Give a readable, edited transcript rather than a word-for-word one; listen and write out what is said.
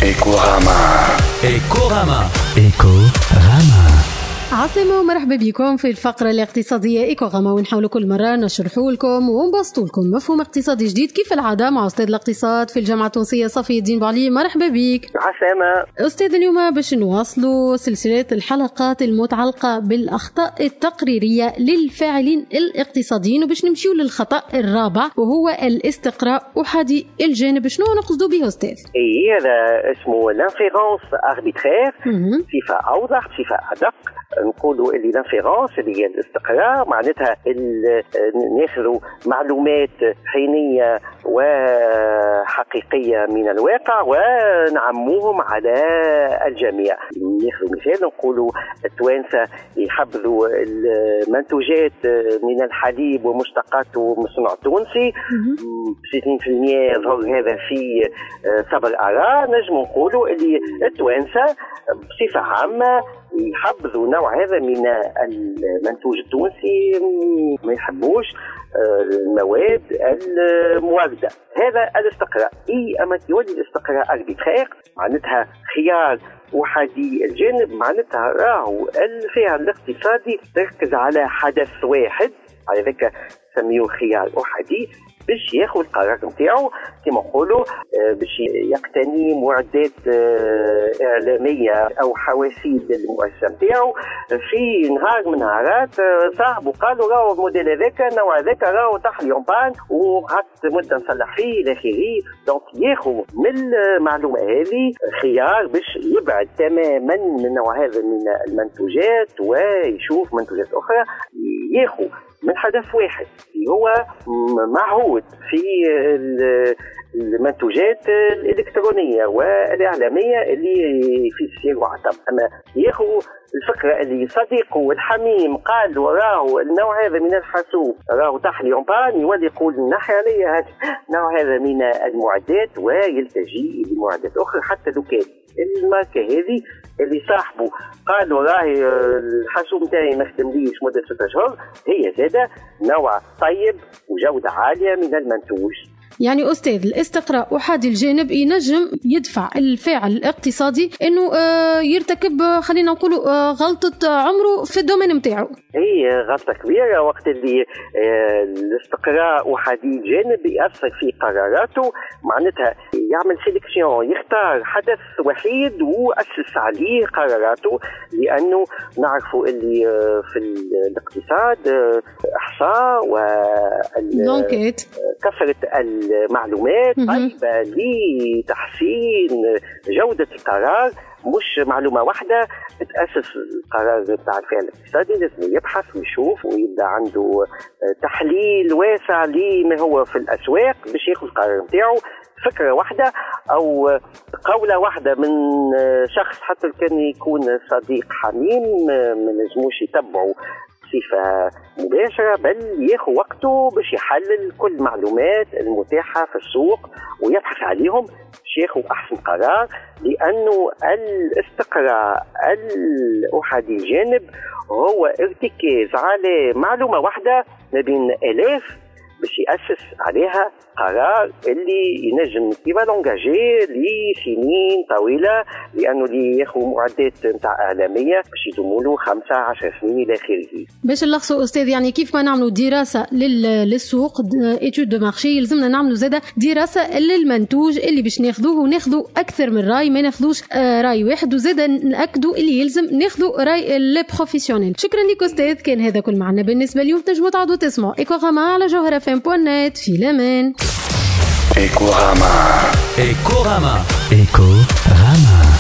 إيكوغاما. عسلامة ومرحبا بكم في الفقرة الاقتصادية إيكوغاما، ونحاول كل مرة نشرحوا لكم ونبسطوا لكم مفهوم اقتصادي جديد كيف العادة مع أستاذ الاقتصاد في الجامعة التونسية صفي الدين بوعلي. مرحبا بك. عسلامة أستاذ. اليوم باش نواصلوا سلسلة الحلقات المتعلقة بالأخطاء التقريرية للفاعلين الاقتصاديين، وباش نمشيو للخطأ الرابع وهو الاستقراء أحادي الجانب. شنو نقصدوا به أستاذ؟ هذا اسمه لانفيرونس اربيترير، صفة أوضح صفة أدق. نقولوا اللي لانفيرونس اللي هي الاستقراء معناتها ناخذوا معلومات حينية وحقيقية من الواقع ونعموهم على الجميع. ناخذوا مثال نقولوا التوانسة يحبذوا المنتوجات من الحليب ومشتقاته من صنع تونسي 60% يظهر هذا في صبر أراء. نجم نقولوا اللي التوانسة بصفة عامة يحبذوا نوع هذا من المنتوج التونسي، ما يحبوش المواد الموردة. هذا الاستقراء. أما يولي الاستقراء أربيترير معناتها خيار أحادي الجانب، معناتها راهو الفعل الاقتصادي تركز على حدث واحد، على ذلك سميوه خيار أحادي، باش ياخذ القرار نتاعو كما نقولوا باش يقتني معدات إعلامية أو حواسيب للمؤسسة نتاعو. في نهار من نهارات صاحبه قالوا راهو الموديل هذاك النوع هذاك راهو طاح اليومبان وقعدت مدة نصلح فيه إلى آخره. دونك ياخذ من المعلومة هذه خيار باش يبعد تماما من نوع هذا من المنتوجات ويشوف منتوجات أخرى. ياخذ من حدث واحد هو معهود في المنتوجات الإلكترونية والإعلامية اللي في السير وعطب. أما ياخذ الفكرة اللي صديقه الحميم قال وراه النوع هذا من الحاسوب راه طاح اليومبان، يولي يقول نحي علي نوع هذا من المعدات ويلتجي لمعدات أخرى. حتى لو كان الماركة هذه اللي صاحبه قال وراهي الحاسوب نتاعي ما خدمليش مدة 6 أشهر، هي زادة نوع طيب وجودة عالية من المنتوج. يعني أستاذ الاستقراء أحادي الجانب ينجم يدفع الفاعل الاقتصادي إنه يرتكب خلينا نقول غلطة عمره في الدومين متاعه. هي غلطة كبيرة وقت اللي الاستقراء أحادي الجانب يأثر في قراراته، معناتها يعمل سيلكسيون، يختار حدث وحيد وأسس عليه قراراته. لأنه نعرفوا اللي في الاقتصاد إحصاء وكثرة المعلومات طيبة لتحسين جودة القرار. مش معلومة واحدة تأسس القرار بتاع الفعل الاقتصادي، لازم يبحث ويشوف ويبدأ عنده تحليل واسع لما هو في الأسواق باش ياخذ القرار بتاعه. فكرة واحدة أو قولة واحدة من شخص حتى كان يكون صديق حميم ما نجموش يتبعوا بصفة مباشرة، بل ياخذ وقته باش يحلل كل المعلومات المتاحة في السوق ويبحث عليهم باش ياخذ أحسن قرار. لأنه الاستقراء الأحادي الجانب هو ارتكاز على معلومة واحدة ما بين آلاف باش يأسس عليها قرار اللي ينجم كيما لونجاجي لسنين طويلة، لأنه اللي ياخذ معدات نتاع إعلامية باش يدوموا له 15 سنين إلى آخره. باش نلخصوا أستاذ، يعني كيف ما نعملوا دراسة للسوق إيتود دو مارشي، يلزمنا نعملوا زادة دراسة للمنتوج اللي باش ناخذوه، وناخذوا أكثر من رأي، ما ناخذوش رأي واحد، وزادة نأكدوا اللي يلزم ناخذوا رأي البروفيسيونيل. شكرا لك أستاذ، كان هذا كل معنا بالنسبة اليوم. تنجموا تعودوا تسمعوا إيكوغاما على جوهرة FM.net. في الأمان. إيكوغاما. إيكوغاما.